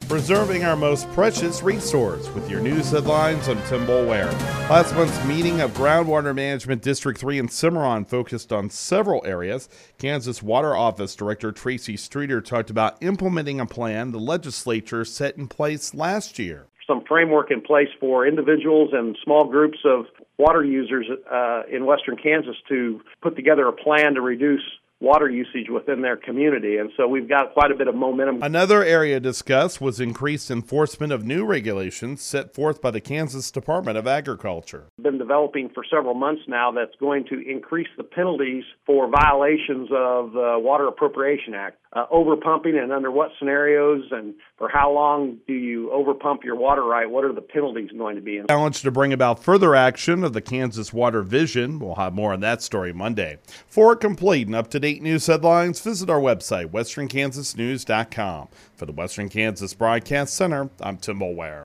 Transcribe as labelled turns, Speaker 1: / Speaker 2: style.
Speaker 1: Preserving our most precious resource with your news headlines. I'm Tim Boulware. Last month's meeting of Groundwater Management District 3 in Cimarron focused on several areas. Kansas Water Office Director Tracy Streeter talked about implementing a plan the legislature set in place last year.
Speaker 2: Some framework in place for individuals and small groups of water users in western Kansas to put together a plan to reduce water usage within their community. And so we've got quite a bit of momentum.
Speaker 1: Another area discussed was increased enforcement of new regulations set forth by the Kansas Department of Agriculture.
Speaker 2: Been developing for several months now that's going to increase the penalties for violations of the Water Appropriation Act. Overpumping and under what scenarios and for how long do you overpump your water right? What are the penalties going to be?
Speaker 1: Challenge to bring about further action of the Kansas Water Vision. We'll have more on that story Monday. For complete and up-to-date news headlines, visit our website, westernkansasnews.com. For the Western Kansas Broadcast Center, I'm Tim Boulware.